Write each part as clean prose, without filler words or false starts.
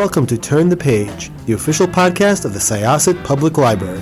welcome to Turn the Page, the official podcast of the Syosset Public Library.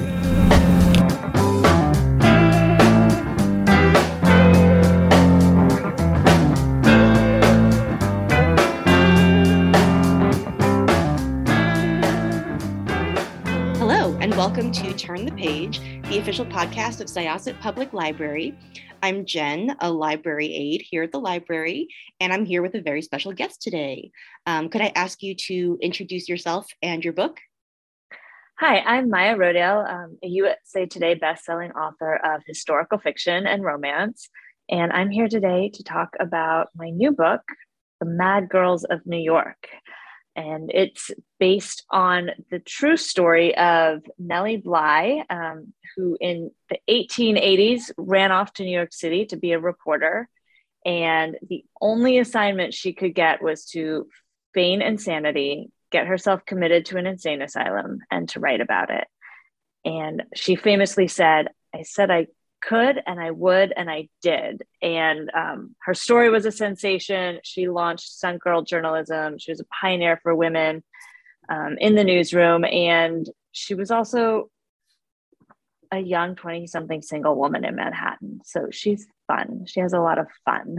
Hello, and welcome to Turn the Page, the official podcast of Syosset Public Library. I'm Jen, a library aide here at the library, and I'm here with a very special guest today. Could I ask you to introduce yourself and your book? Hi, I'm Maya Rodale, a USA Today bestselling author of historical fiction and romance, and I'm here today to talk about my new book, The Mad Girls of New York. And it's based on the true story of Nellie Bly, who in the 1880s ran off to New York City to be a reporter. And the only assignment she could get was to feign insanity, get herself committed to an insane asylum, and to write about it. And she famously said, I could, and I would, and I did. And her story was a sensation. She launched Sun Girl journalism. She was a pioneer for women in the newsroom. And she was also a young 20-something single woman in Manhattan. So she's fun. She has a lot of fun.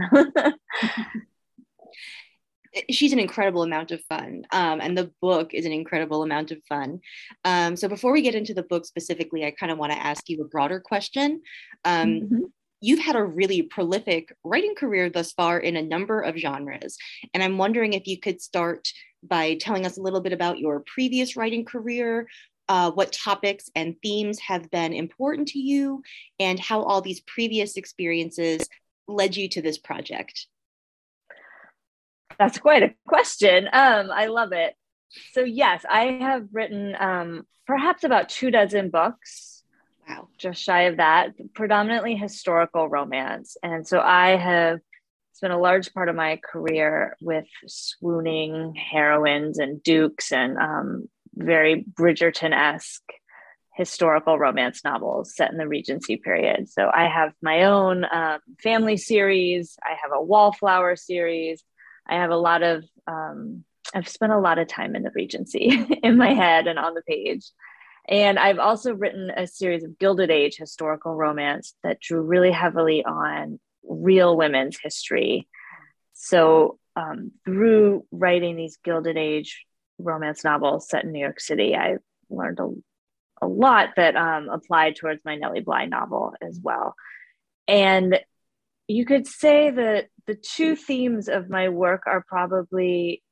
She's an incredible amount of fun, and the book is an incredible amount of fun. So before we get into the book specifically, I kind of want to ask you a broader question. You've had a really prolific writing career thus far in a number of genres, and I'm wondering if you could start by telling us a little bit about your previous writing career, what topics and themes have been important to you, and how all these previous experiences led you to this project. That's quite a question. I love it. So yes, I have written perhaps about 24 books. Wow. Just shy of that, predominantly historical romance. And so I have spent a large part of my career with swooning heroines and dukes and very Bridgerton-esque historical romance novels set in the Regency period. So I have my own family series. I have a Wallflower series. I have a lot of, I've spent a lot of time in the Regency in my head and on the page. And I've also written a series of Gilded Age historical romance that drew really heavily on real women's history. So through writing these Gilded Age romance novels set in New York City, I learned a lot that applied towards my Nellie Bly novel as well. And you could say that the two themes of my work are probably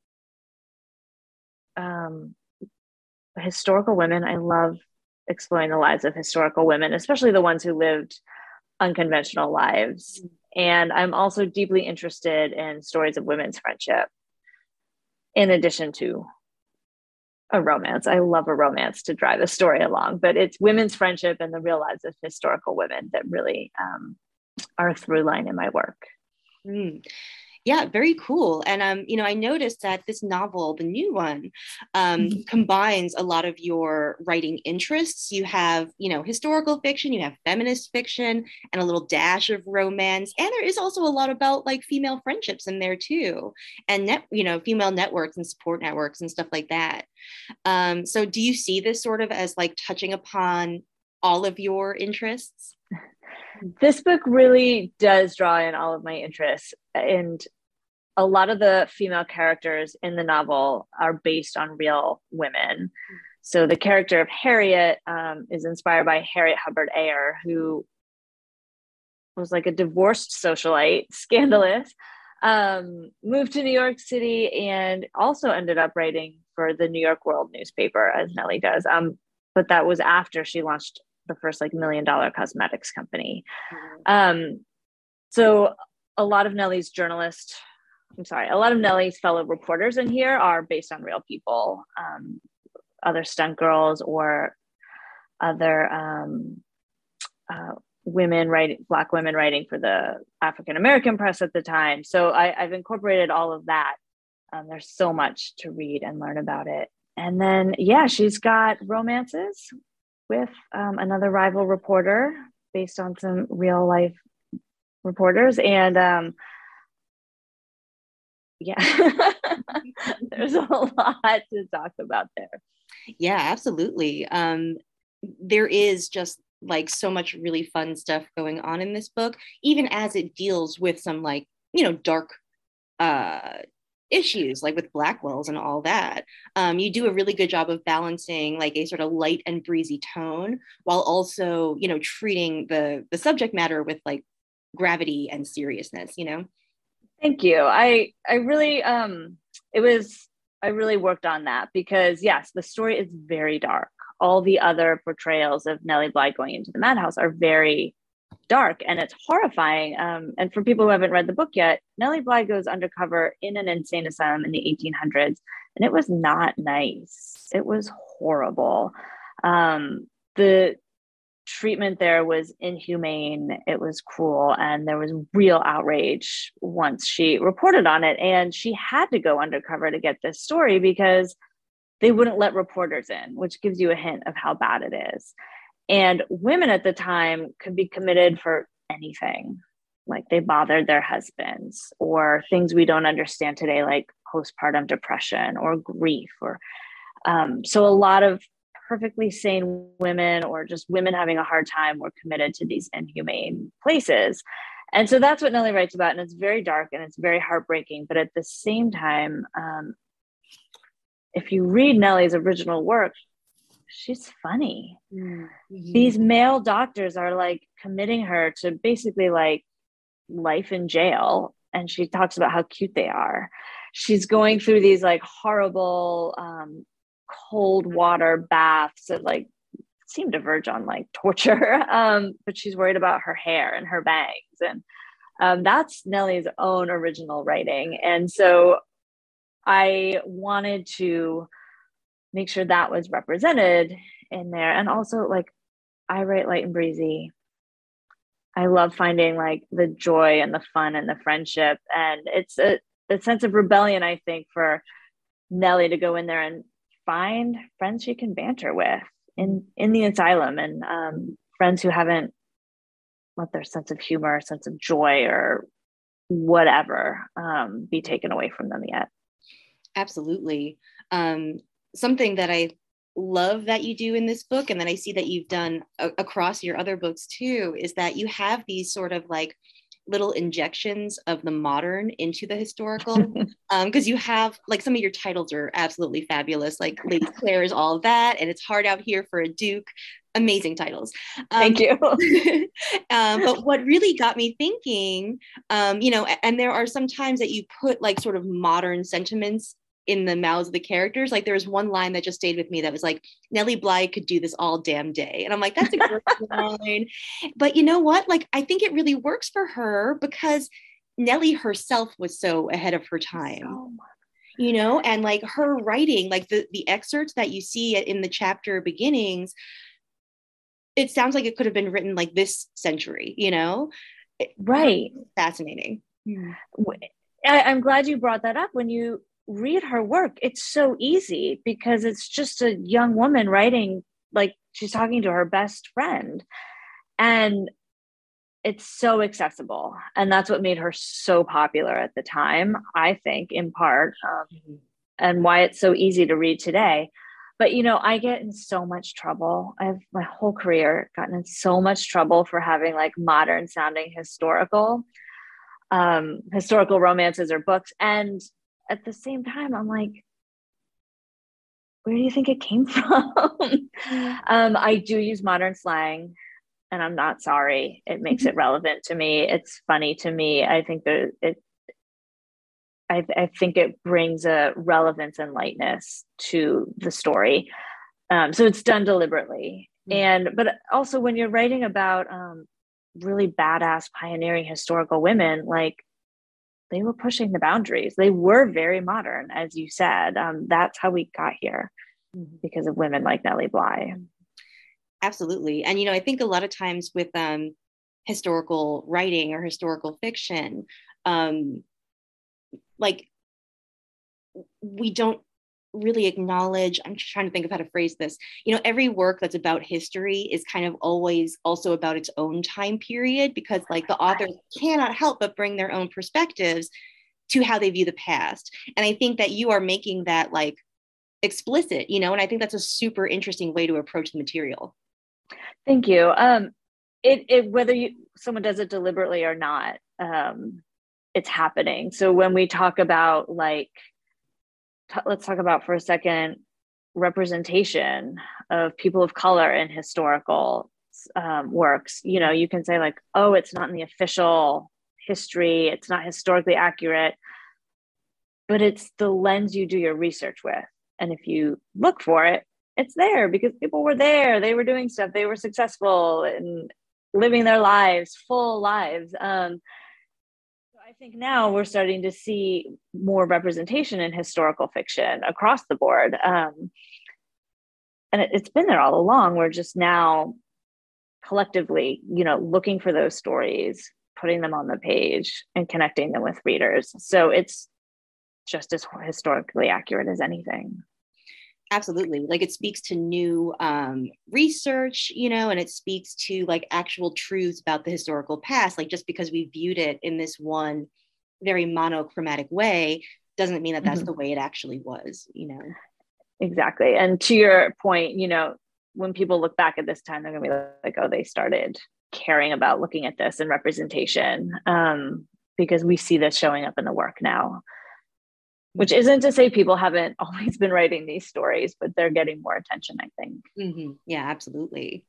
historical women. I love exploring the lives of historical women, especially the ones who lived unconventional lives. And I'm also deeply interested in stories of women's friendship, in addition to a romance. I love a romance to drive a story along, but it's women's friendship and the real lives of historical women that really are a through line in my work. Yeah, very cool. And I noticed that this novel, the new one, combines a lot of your writing interests. You have, historical fiction, you have feminist fiction, and a little dash of romance. And there is also a lot about like female friendships in there too, and female networks and support networks and stuff like that. So do you see this sort of as like touching upon all of your interests? This book really does draw in all of my interests, and a lot of the female characters in the novel are based on real women. So the character of Harriet is inspired by Harriet Hubbard Ayer, who was like a divorced socialite, scandalous, moved to New York City, and also ended up writing for the New York World newspaper, as Nellie does. But that was after she launched the first $1 million cosmetics company. So a lot of Nellie's fellow reporters in here are based on real people, other stunt girls or other Black women writing for the African-American press at the time. So I've incorporated all of that. There's so much to read and learn about it. And then, she's got romances with another rival reporter based on some real life reporters. And yeah, there's a lot to talk about there. Yeah, absolutely. There is just like so much really fun stuff going on in this book, even as it deals with some like, dark uh issues like with Blackwells and all that. You do a really good job of balancing like a sort of light and breezy tone while also, treating the subject matter with like gravity and seriousness. Thank you. I really I really worked on that because yes, the story is very dark. All the other portrayals of Nellie Bly going into the madhouse are very dark and it's horrifying. And for people who haven't read the book yet, Nellie Bly goes undercover in an insane asylum in the 1800s, and it was not nice. It was horrible. The treatment there was inhumane, it was cruel, and there was real outrage once she reported on it. And she had to go undercover to get this story because they wouldn't let reporters in, which gives you a hint of how bad it is. And women at the time could be committed for anything, like they bothered their husbands, or things we don't understand today, like postpartum depression or grief. Or so a lot of perfectly sane women or just women having a hard time were committed to these inhumane places. And so that's what Nellie writes about. And it's very dark and it's very heartbreaking. But at the same time, if you read Nellie's original work, she's funny. Mm-hmm. These male doctors are like committing her to basically like life in jail. And she talks about how cute they are. She's going through these like horrible cold water baths that like seem to verge on like torture. But she's worried about her hair and her bangs. And that's Nellie's own original writing. And so I wanted to make sure that was represented in there. And also like, I write light and breezy. I love finding like the joy and the fun and the friendship. And it's a sense of rebellion, I think, for Nellie to go in there and find friends she can banter with in the asylum, and friends who haven't let their sense of humor, sense of joy or whatever be taken away from them yet. Absolutely. Something that I love that you do in this book, and that I see that you've done across your other books too, is that you have these sort of like little injections of the modern into the historical, because you have like some of your titles are absolutely fabulous, like Lady Claire's All That and It's Hard Out Here for a Duke. Amazing titles. Thank you. But what really got me thinking, and there are some times that you put like sort of modern sentiments in the mouths of the characters. Like there was one line that just stayed with me that was like, Nellie Bly could do this all damn day. And I'm like, that's a great line. But you know what? Like, I think it really works for her because Nellie herself was so ahead of her time. And like her writing, like the excerpts that you see in the chapter beginnings, it sounds like it could have been written like this century, Right. Fascinating. I'm glad you brought that up. When you read her work, it's so easy because it's just a young woman writing like she's talking to her best friend, and it's so accessible. And that's what made her so popular at the time, I think, in part, and why it's so easy to read today. But I get in so much trouble. I've my whole career gotten in so much trouble for having like modern sounding historical romances or books. And at the same time, I'm like, where do you think it came from? I do use modern slang, and I'm not sorry. It makes it relevant to me. It's funny to me. I think that I think it brings a relevance and lightness to the story. So it's done deliberately. But also when you're writing about really badass pioneering historical women, like they were pushing the boundaries. They were very modern, as you said. That's how we got here because of women like Nellie Bly. Absolutely. And, I think a lot of times with historical writing or historical fiction, like we don't really acknowledge, I'm just trying to think of how to phrase this, every work that's about history is kind of always also about its own time period, because like the author cannot help but bring their own perspectives to how they view the past. And I think that you are making that like explicit, you know, and I think that's a super interesting way to approach the material. Thank you. It whether someone does it deliberately or not, it's happening. So when we talk about like, let's talk about for a second representation of people of color in historical works. You know, you can say like, oh, it's not in the official history, it's not historically accurate, but it's the lens you do your research with. And if you look for it, it's there because people were there, they were doing stuff, they were successful and living their lives, full lives. I think now we're starting to see more representation in historical fiction across the board. And it's been there all along. We're just now collectively, you know, looking for those stories, putting them on the page and connecting them with readers. So it's just as historically accurate as anything. Absolutely. Like it speaks to new research, you know, and it speaks to like actual truths about the historical past. Like just because we viewed it in this one very monochromatic way doesn't mean that that's the way it actually was, you know. Exactly. And to your point, you know, when people look back at this time, they're going to be like, oh, they started caring about looking at this and representation, because we see this showing up in the work now. Which isn't to say people haven't always been writing these stories, but they're getting more attention, I think. Mm-hmm. Yeah, absolutely.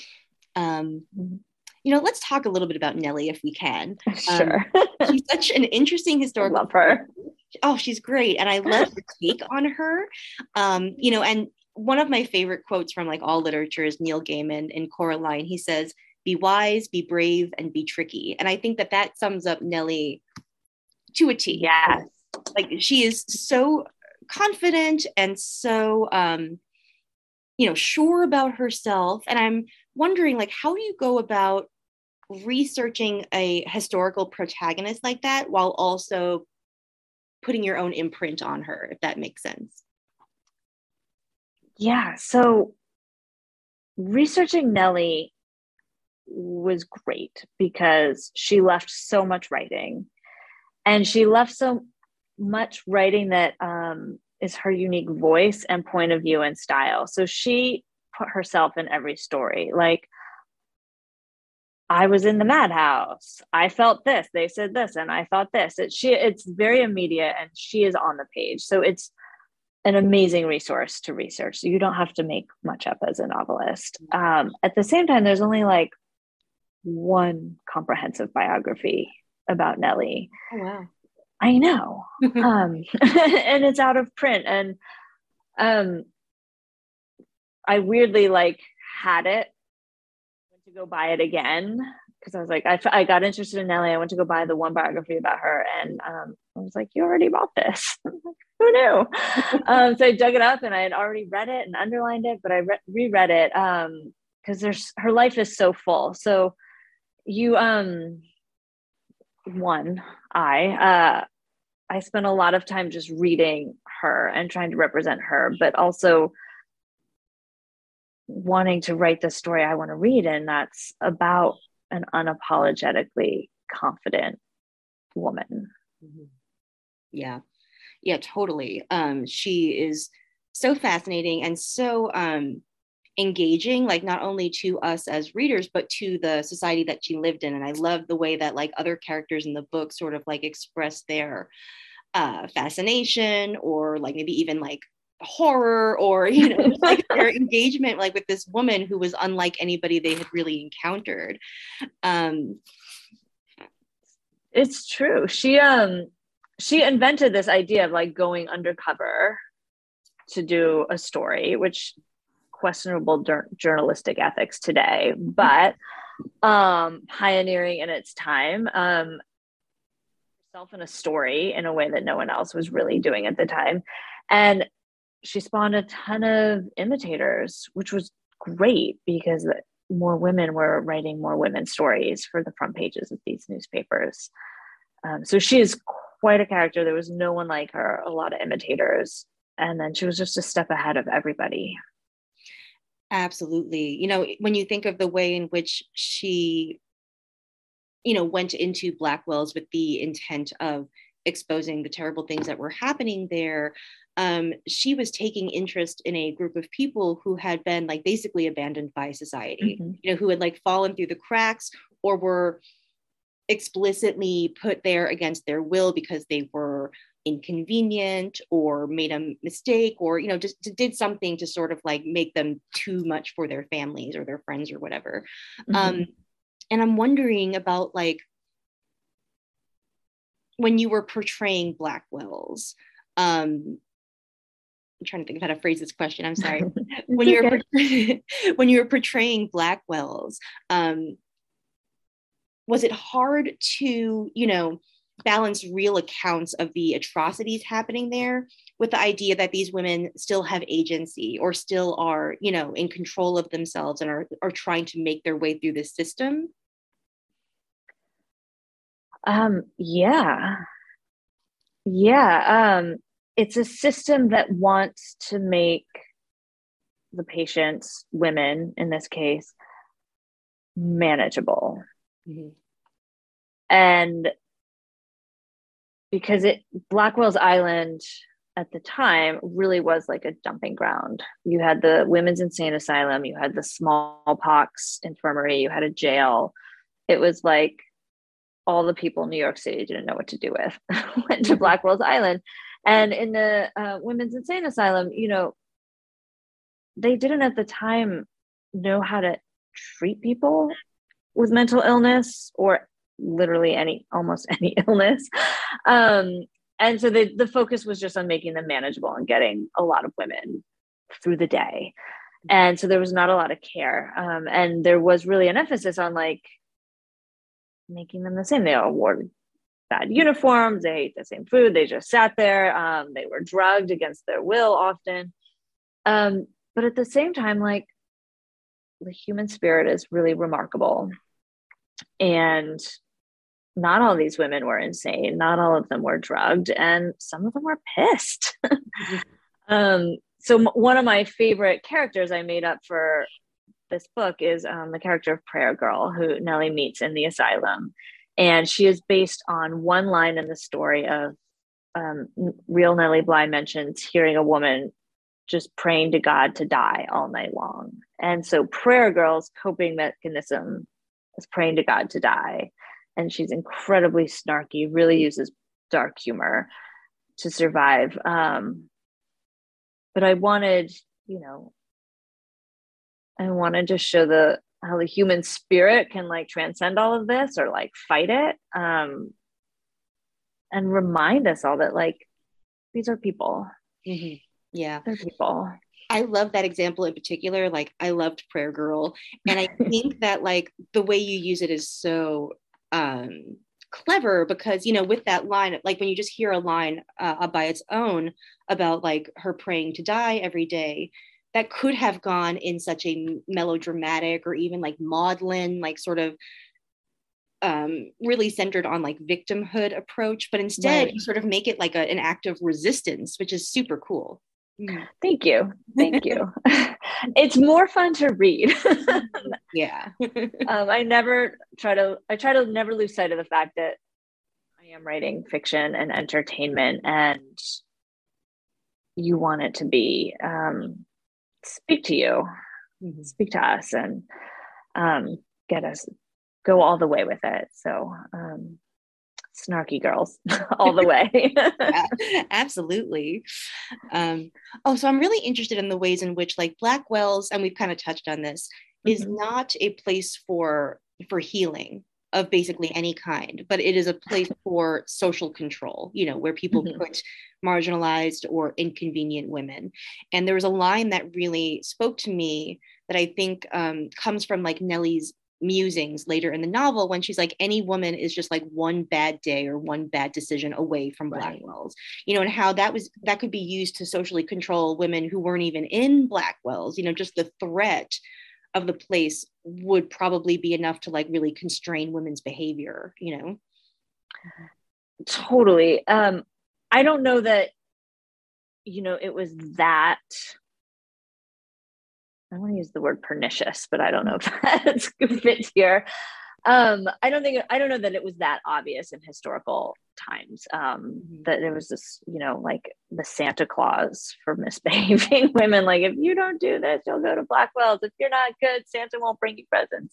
You know, let's talk a little bit about Nellie if we can. Sure. She's such an interesting historical. I love her. Oh, she's great. And I love your take on her. You know, and one of my favorite quotes from like all literature is Neil Gaiman in Coraline. He says, "Be wise, be brave, and be tricky." And I think that that sums up Nellie to a T. Yes. Like she is so confident and so you know, sure about herself. And I'm wondering, like, how do you go about researching a historical protagonist like that while also putting your own imprint on her, if that makes sense? Yeah, so researching Nellie was great because she left so much writing, and she left so much writing that is her unique voice and point of view and style. So she put herself in every story. Like, I was in the madhouse, I felt this, they said this, and I thought this. It's very immediate, and she is on the page. So it's an amazing resource to research. So you don't have to make much up as a novelist. At the same time, there's only like one comprehensive biography about Nellie. Oh, wow. I know. And it's out of print. And I weirdly like had it, went to go buy it again because I was like, I got interested in Nellie. I went to go buy the one biography about her, and I was like, you already bought this. Who knew? So I dug it up, and I had already read it and underlined it, but I reread it because her life is so full. So you I spent a lot of time just reading her and trying to represent her, but also wanting to write the story I want to read. And that's about an unapologetically confident woman. Yeah. Yeah, totally. She is so fascinating and so engaging, like not only to us as readers, but to the society that she lived in. And I love the way that like other characters in the book sort of like express their fascination or like maybe even like horror or, you know, just like their engagement like with this woman who was unlike anybody they had really encountered. It's true. She invented this idea of like going undercover to do a story, which questionable journalistic ethics today, but pioneering in its time, herself in a story in a way that no one else was really doing at the time. And she spawned a ton of imitators, which was great because more women were writing more women's stories for the front pages of these newspapers. So she is quite a character. There was no one like her, a lot of imitators. And then she was just a step ahead of everybody. Absolutely. You know, when you think of the way in which she, you know, went into Blackwell's with the intent of exposing the terrible things that were happening there, she was taking interest in a group of people who had been like basically abandoned by society, who had like fallen through the cracks or were explicitly put there against their will because they were inconvenient or made a mistake or just did something to sort of like make them too much for their families or their friends or whatever. And I'm wondering about like when you were portraying Blackwells, I'm trying to think of how to phrase this question, I'm sorry. when you were portraying Blackwells, was it hard to balance real accounts of the atrocities happening there with the idea that these women still have agency or still are, in control of themselves and are trying to make their way through this system? Yeah. It's a system that wants to make the patients, women in this case, manageable. And because Blackwell's Island at the time really was like a dumping ground. You had the women's insane asylum, you had the smallpox infirmary, you had a jail. It was like all the people in New York City didn't know what to do with went to Blackwell's Island. And in the women's insane asylum, they didn't at the time know how to treat people with mental illness or literally almost any illness. And so the focus was just on making them manageable and getting a lot of women through the day. And so there was not a lot of care. And there was really an emphasis on like making them the same. They all wore bad uniforms. They ate the same food. They just sat there. They were drugged against their will often. But at the same time, like the human spirit is really remarkable. And not all these women were insane. Not all of them were drugged, and some of them were pissed. So one of my favorite characters I made up for this book is the character of Prayer Girl, who Nellie meets in the asylum. And she is based on one line in the story of real Nellie Bly mentions hearing a woman just praying to God to die all night long. And so Prayer Girl's coping mechanism is praying to God to die. And she's incredibly snarky, really uses dark humor to survive. But I wanted, to show how the human spirit can like transcend all of this or like fight it. And remind us all that like, these are people. Yeah. They're people. I love that example in particular. Like I loved Prayer Girl. And I think that like the way you use it is so clever because, with that line, like when you just hear a line by its own about like her praying to die every day, that could have gone in such a melodramatic or even like maudlin, like sort of really centered on like victimhood approach. But instead you sort of make it like an act of resistance, which is super cool. Thank you. It's more fun to read. Yeah. I try to never lose sight of the fact that I am writing fiction and entertainment, and you want it to be speak to you, speak to us, and get us go all the way with it. So snarky girls all the way. Yeah, absolutely. So I'm really interested in the ways in which like Blackwell's, and we've kind of touched on this, is not a place for healing of basically any kind, but it is a place for social control, where people put marginalized or inconvenient women. And there was a line that really spoke to me that I think comes from like Nellie's musings later in the novel when she's like, any woman is just like one bad day or one bad decision away from Blackwell's, and how that could be used to socially control women who weren't even in Blackwell's. Just the threat of the place would probably be enough to like really constrain women's behavior. Totally. I don't know that it was that, I want to use the word pernicious, but I don't know if that fits here. I don't know that it was that obvious in historical times, that there was this, like the Santa Claus for misbehaving women. Like, if you don't do this, you'll go to Blackwell's. If you're not good, Santa won't bring you presents.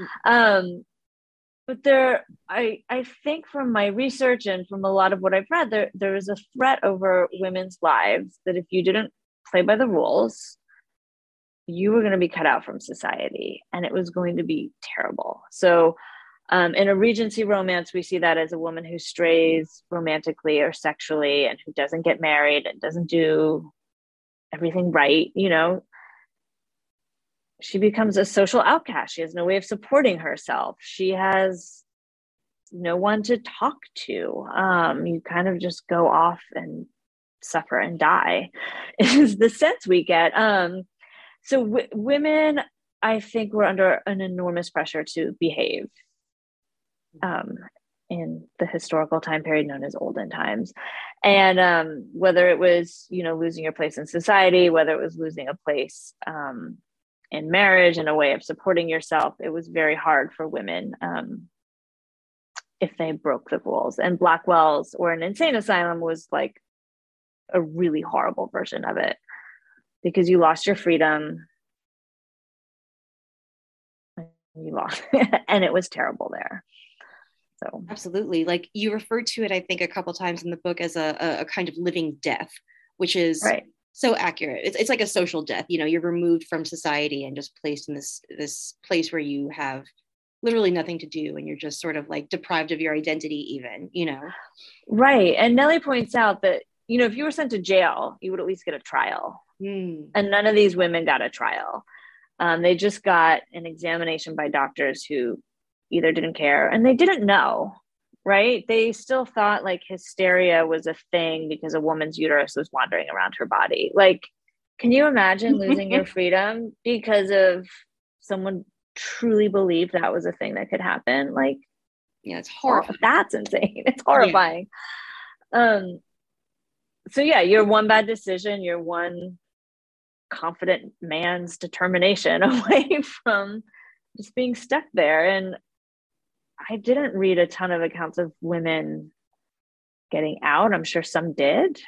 But I think from my research and from a lot of what I've read, there is a threat over women's lives that if you didn't play by the rules, you were going to be cut out from society, and it was going to be terrible. So in a Regency romance, we see that as a woman who strays romantically or sexually and who doesn't get married and doesn't do everything right, she becomes a social outcast. She has no way of supporting herself. She has no one to talk to. You kind of just go off and suffer and die is the sense we get. So women, I think, were under an enormous pressure to behave in the historical time period known as olden times. And whether it was, losing your place in society, whether it was losing a place in marriage and a way of supporting yourself, it was very hard for women if they broke the rules. And Blackwell's or an insane asylum was like a really horrible version of it, because you lost your freedom. You lost, and it was terrible there. So absolutely, like you referred to it, I think, a couple times in the book as a kind of living death, which is right. So accurate. It's like a social death. You're removed from society and just placed in this place where you have literally nothing to do, and you're just sort of like deprived of your identity even. Right. And Nellie points out that if you were sent to jail, you would at least get a trial. And none of these women got a trial. They just got an examination by doctors who either didn't care and they didn't know, right? They still thought like hysteria was a thing because a woman's uterus was wandering around her body. Like, can you imagine losing your freedom because of someone truly believed that was a thing that could happen? Like, yeah, it's horrifying. That's insane. It's horrifying. Yeah. So yeah, you're one bad decision, you're one confident man's determination away from just being stuck there. And I didn't read a ton of accounts of women getting out. I'm sure some did,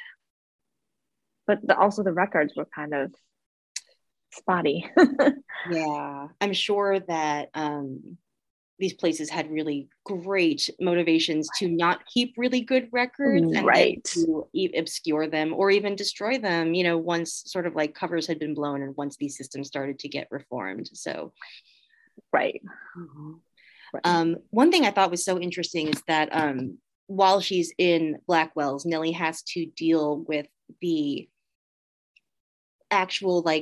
but also the records were kind of spotty. Yeah, I'm sure that these places had really great motivations to not keep really good records and then to obscure them or even destroy them, once sort of like covers had been blown and once these systems started to get reformed. So, right. One thing I thought was so interesting is that while she's in Blackwell's, Nellie has to deal with the actual like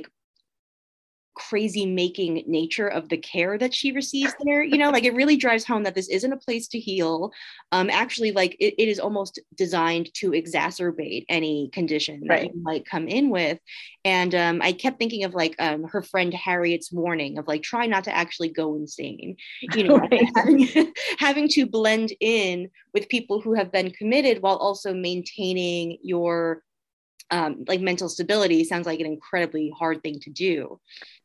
crazy making nature of the care that she receives there. Like it really drives home that this isn't a place to heal. Actually, like it is almost designed to exacerbate any condition that you might come in with. And I kept thinking of like her friend Harriet's warning of like try not to actually go insane, having to blend in with people who have been committed while also maintaining your like mental stability sounds like an incredibly hard thing to do.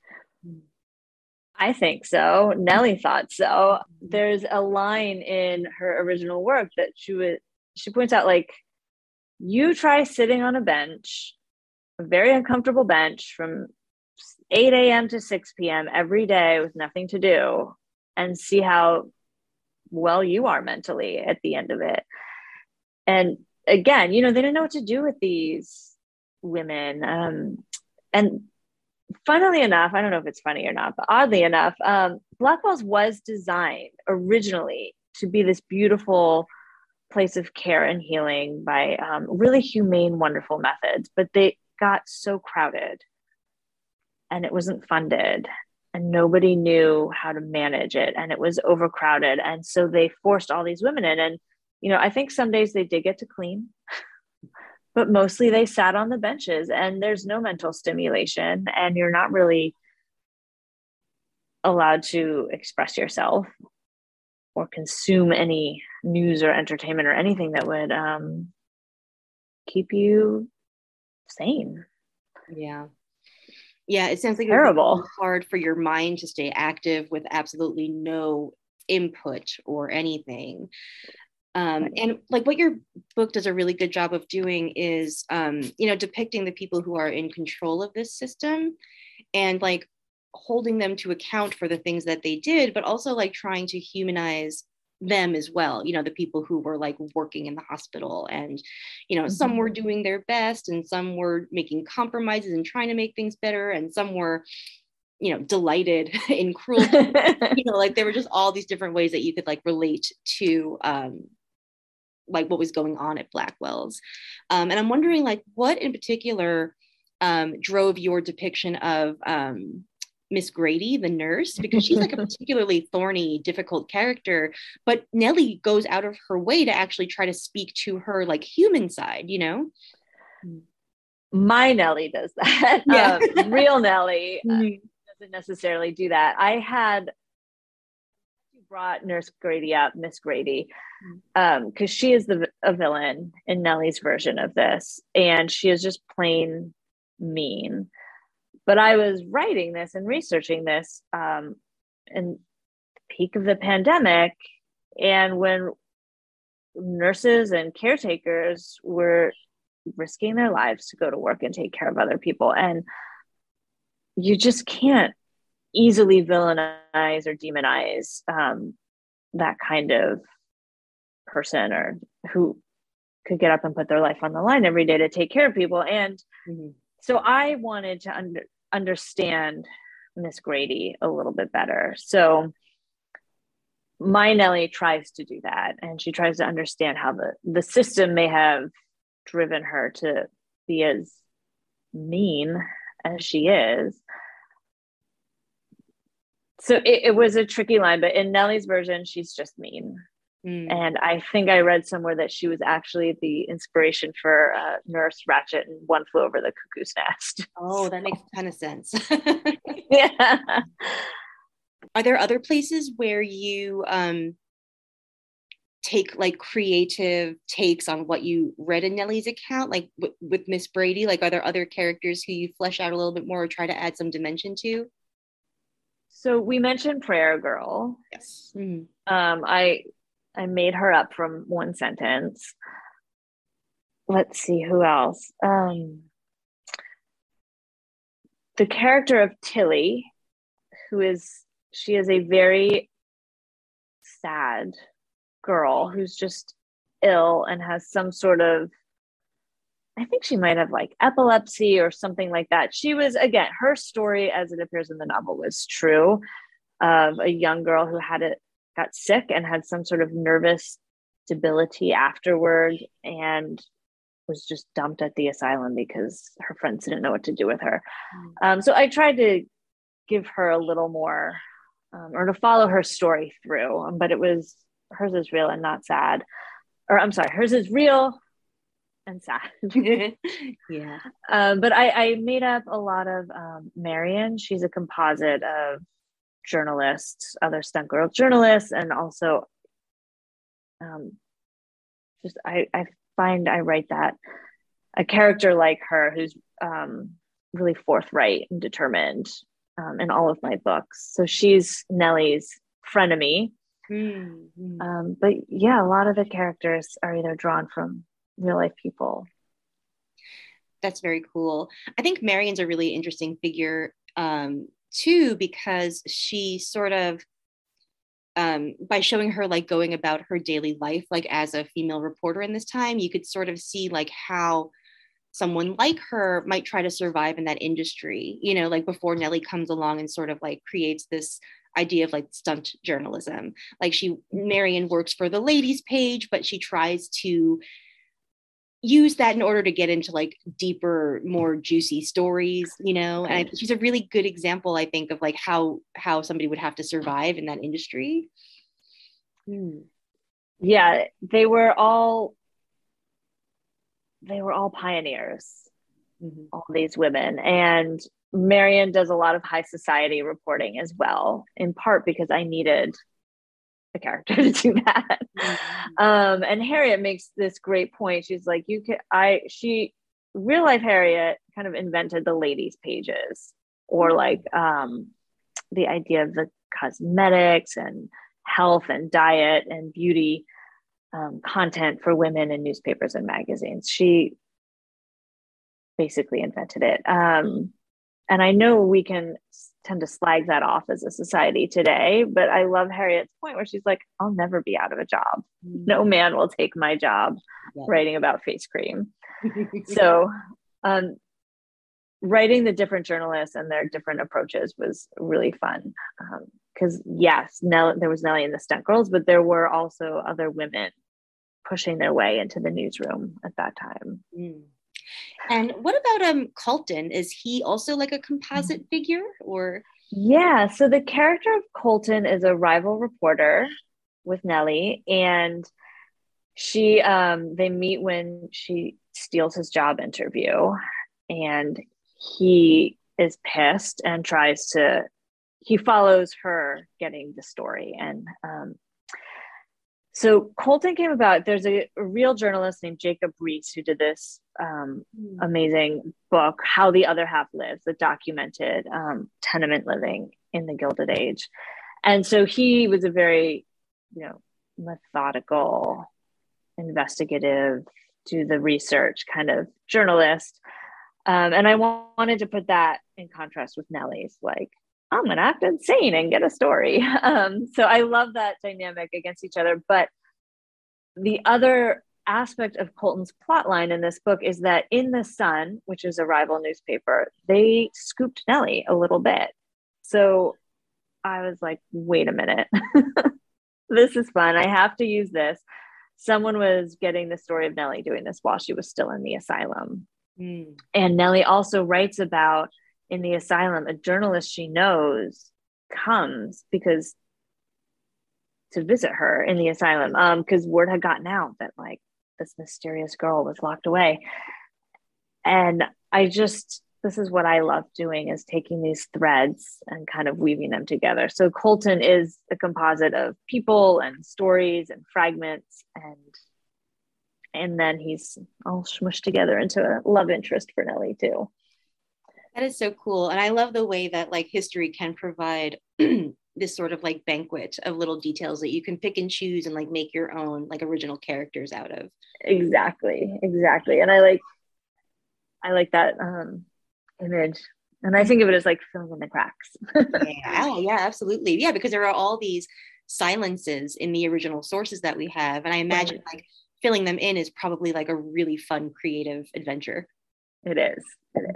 I think so. Nellie thought so. There's a line in her original work that she points out, like, you try sitting on a bench, a very uncomfortable bench from 8 a.m. to 6 p.m. every day with nothing to do, and see how well you are mentally at the end of it. And again, they didn't know what to do with these women. And funnily enough, I don't know if it's funny or not, but oddly enough, Blackwell's was designed originally to be this beautiful place of care and healing by really humane, wonderful methods, but they got so crowded and it wasn't funded and nobody knew how to manage it and it was overcrowded. And so they forced all these women in. And, I think some days they did get to clean, but mostly they sat on the benches and there's no mental stimulation and you're not really allowed to express yourself or consume any news or entertainment or anything that would keep you sane. Yeah. Yeah, it sounds like terrible. It was hard for your mind to stay active with absolutely no input or anything. And like what your book does a really good job of doing is, depicting the people who are in control of this system and like holding them to account for the things that they did, but also like trying to humanize them as well. The people who were like working in the hospital and, some were doing their best and some were making compromises and trying to make things better. And some were, delighted in cruelty. Like there were just all these different ways that you could like relate to, like what was going on at Blackwell's. And I'm wondering like what in particular drove your depiction of Miss Grady, the nurse, because she's like a particularly thorny, difficult character, but Nellie goes out of her way to actually try to speak to her like human side, My Nellie does that. Yeah. Real Nellie doesn't necessarily do that. Brought Nurse Grady up, Miss Grady, because she is a villain in Nellie's version of this, and she is just plain mean. But I was writing this and researching this in the peak of the pandemic, and when nurses and caretakers were risking their lives to go to work and take care of other people, and you just can't easily villainize or demonize that kind of person, or who could get up and put their life on the line every day to take care of people. And so I wanted to understand Miss Grady a little bit better. So my Nellie tries to do that, and she tries to understand how the system may have driven her to be as mean as she is. So it was a tricky line, but in Nellie's version, she's just mean. And I think I read somewhere that she was actually the inspiration for Nurse Ratched and One Flew Over the Cuckoo's Nest. Oh, that makes a ton of sense. Yeah. Are there other places where you take like creative takes on what you read in Nellie's account, like with Miss Brady? Like, are there other characters who you flesh out a little bit more or try to add some dimension to? So we mentioned Prayer Girl. Yes. I made her up from one sentence. Let's see who else. The character of Tilly, she is a very sad girl who's just ill and has some sort of, I think she might have like epilepsy or something like that. She was, again, her story as it appears in the novel was true, of a young girl who got sick and had some sort of nervous debility afterward and was just dumped at the asylum because her friends didn't know what to do with her. So I tried to give her a little more, or to follow her story through, but hers is real and not sad. Or I'm sorry, hers is real and sad. Yeah. But I made up a lot of Marion. She's a composite of journalists, other stunt girl journalists, and also I find I write that a character like her who's really forthright and determined in all of my books. So she's Nellie's frenemy. But yeah, a lot of the characters are either drawn from real life people. That's very cool. I think Marion's a really interesting figure too, because she sort of, by showing her like going about her daily life, like as a female reporter in this time, you could sort of see like how someone like her might try to survive in that industry, like before Nellie comes along and sort of like creates this idea of like stunt journalism. Like Marion works for the ladies page, but she tries to use that in order to get into like deeper, more juicy stories, and she's a really good example, I think, of like how somebody would have to survive in that industry. Yeah, they were all pioneers, all these women. And Marion does a lot of high society reporting as well, in part because I needed a character to do that. And Harriet makes this great point. She's like, real life Harriet kind of invented the ladies pages, or like the idea of the cosmetics and health and diet and beauty content for women in newspapers and magazines. She basically invented it. And I know we can tend to slag that off as a society today, but I love Harriet's point where she's like, I'll never be out of a job. No man will take my job writing about face cream. So writing the different journalists and their different approaches was really fun. Because yes, there was Nellie and the Stunt Girls, but there were also other women pushing their way into the newsroom at that time. And what about Colton? Is he also like a composite figure, or? Yeah, so the character of Colton is a rival reporter with Nellie, and they meet when she steals his job interview, and he is pissed and he follows her getting the story. And so Colton came about, there's a real journalist named Jacob Riis who did this amazing book, How the Other Half Lives, that documented tenement living in the Gilded Age. And so he was a very, methodical, investigative, do the research kind of journalist. And I wanted to put that in contrast with Nellie's, like, I'm going to act insane and get a story. So I love that dynamic against each other. But the other aspect of Colton's plotline in this book is that in The Sun, which is a rival newspaper, they scooped Nellie a little bit. So I was like, wait a minute, this is fun. I have to use this. Someone was getting the story of Nellie doing this while she was still in the asylum. And Nellie also writes about, in the asylum, a journalist she knows comes to visit her in the asylum because word had gotten out that like this mysterious girl was locked away. And this is what I love doing, is taking these threads and kind of weaving them together. So Colton is a composite of people and stories and fragments, and then he's all smushed together into a love interest for Nellie too. That is so cool. And I love the way that like history can provide this sort of like banquet of little details that you can pick and choose and like make your own like original characters out of. Exactly. And I like that image. And I think of it as like filling in the cracks. Yeah, absolutely. Yeah, because there are all these silences in the original sources that we have. And I imagine like filling them in is probably like a really fun, creative adventure. It is.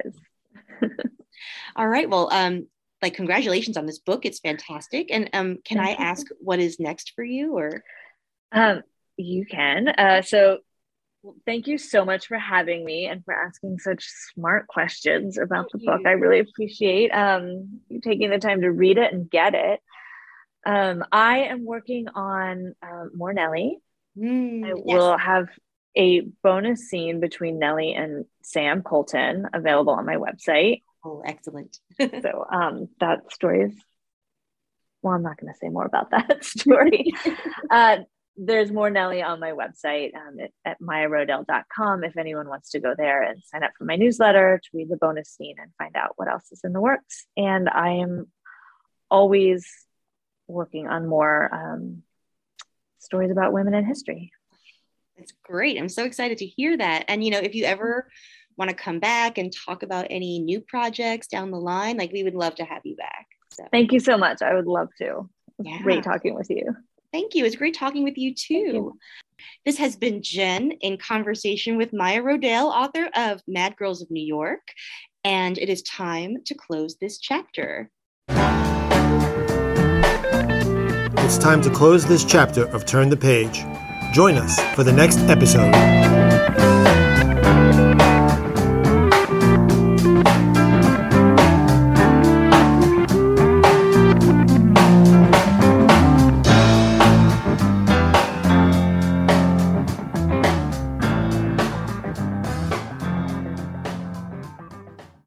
All right. Well, like congratulations on this book. It's fantastic. And can I ask what is next for you, or? You can. So thank you so much for having me and for asking such smart questions about the book. I really appreciate you taking the time to read it and get it. I am working on more Nellie. I will have a bonus scene between Nellie and Sam Colton available on my website. Oh, excellent. So that story is, well, I'm not going to say more about that story. There's more Nellie on my website at mayarodell.com if anyone wants to go there and sign up for my newsletter to read the bonus scene and find out what else is in the works. And I am always working on more stories about women in history. It's great. I'm so excited to hear that. And, if you ever want to come back and talk about any new projects down the line, like we would love to have you back. So. Thank you so much. I would love to. Yeah. Great talking with you. Thank you. It's great talking with you too. This has been Jen in conversation with Maya Rodell, author of Mad Girls of New York. And it is time to close this chapter. It's time to close this chapter of Turn the Page. Join us for the next episode.